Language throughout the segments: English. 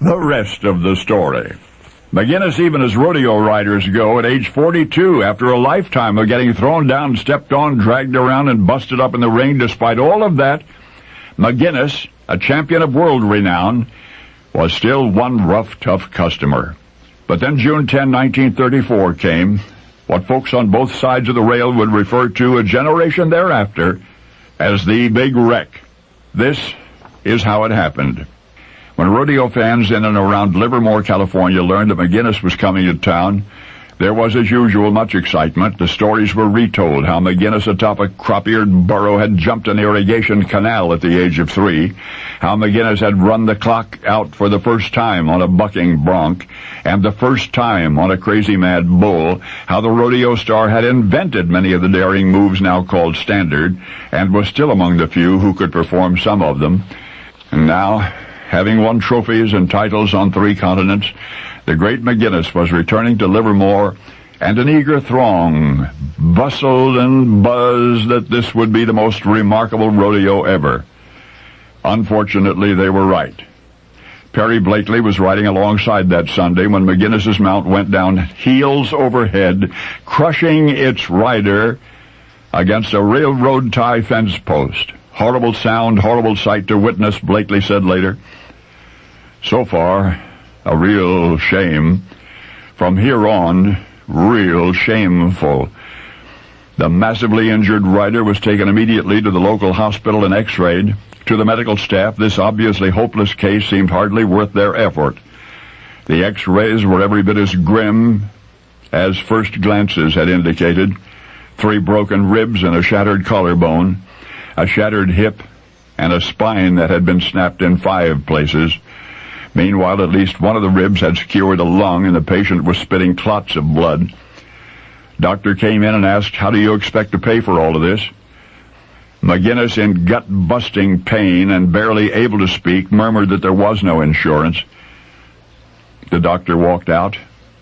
the rest of the story. McGinnis, even as rodeo riders go, at age 42, after a lifetime of getting thrown down, stepped on, dragged around, and busted up in the ring, despite all of that, McGinnis, a champion of world renown, was still one rough, tough customer. But then June 10, 1934 came, what folks on both sides of the rail would refer to a generation thereafter as the Big Wreck. This is how it happened. When rodeo fans in and around Livermore, California learned that McGinnis was coming to town, there was, as usual, much excitement. The stories were retold, how McGinnis atop a crop-eared burro had jumped an irrigation canal at the age of 3, how McGinnis had run the clock out for the first time on a bucking bronc, and the first time on a crazy mad bull, how the rodeo star had invented many of the daring moves now called standard, and was still among the few who could perform some of them. And now, having won trophies and titles on 3 continents, the great McGinnis was returning to Livermore, and an eager throng bustled and buzzed that this would be the most remarkable rodeo ever. Unfortunately, they were right. Perry Blakely was riding alongside that Sunday when McGinnis's mount went down heels over head, crushing its rider against a railroad tie fence post. Horrible sound, horrible sight to witness, Blakely said later. So far, a real shame. From here on, real shameful. The massively injured rider was taken immediately to the local hospital and x-rayed. To the medical staff, this obviously hopeless case seemed hardly worth their effort. The x-rays were every bit as grim as first glances had indicated. 3 broken ribs and a shattered collarbone, a shattered hip, and a spine that had been snapped in 5 places. Meanwhile, at least one of the ribs had secured a lung, and the patient was spitting clots of blood. Doctor came in and asked, "How do you expect to pay for all of this?" McGinnis, in gut-busting pain and barely able to speak, murmured that there was no insurance. The doctor walked out.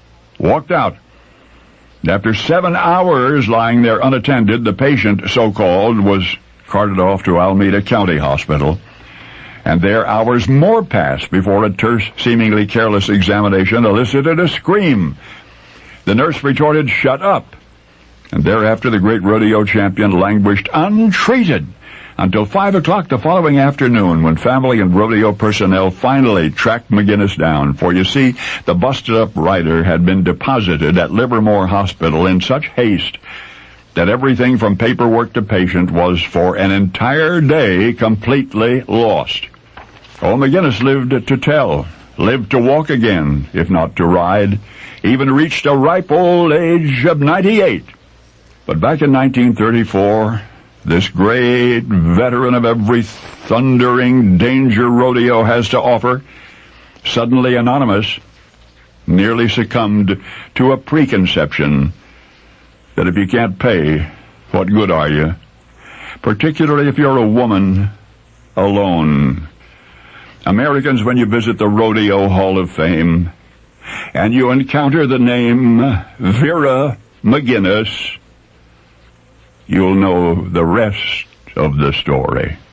After 7 hours lying there unattended, the patient, so-called, was carted off to Alameda County Hospital. And there hours more passed before a terse, seemingly careless examination elicited a scream. The nurse retorted, "Shut up." And thereafter the great rodeo champion languished untreated until 5 o'clock the following afternoon, when family and rodeo personnel finally tracked McGinnis down. For you see, the busted-up rider had been deposited at Livermore Hospital in such haste that everything from paperwork to patient was for an entire day completely lost. Oh, McGinnis lived to tell, lived to walk again, if not to ride, even reached a ripe old age of 98. But back in 1934, this great veteran of every thundering danger rodeo has to offer, suddenly anonymous, nearly succumbed to a preconception that if you can't pay, what good are you? Particularly if you're a woman alone. Americans, when you visit the Rodeo Hall of Fame and you encounter the name Vera McGinnis, you'll know the rest of the story.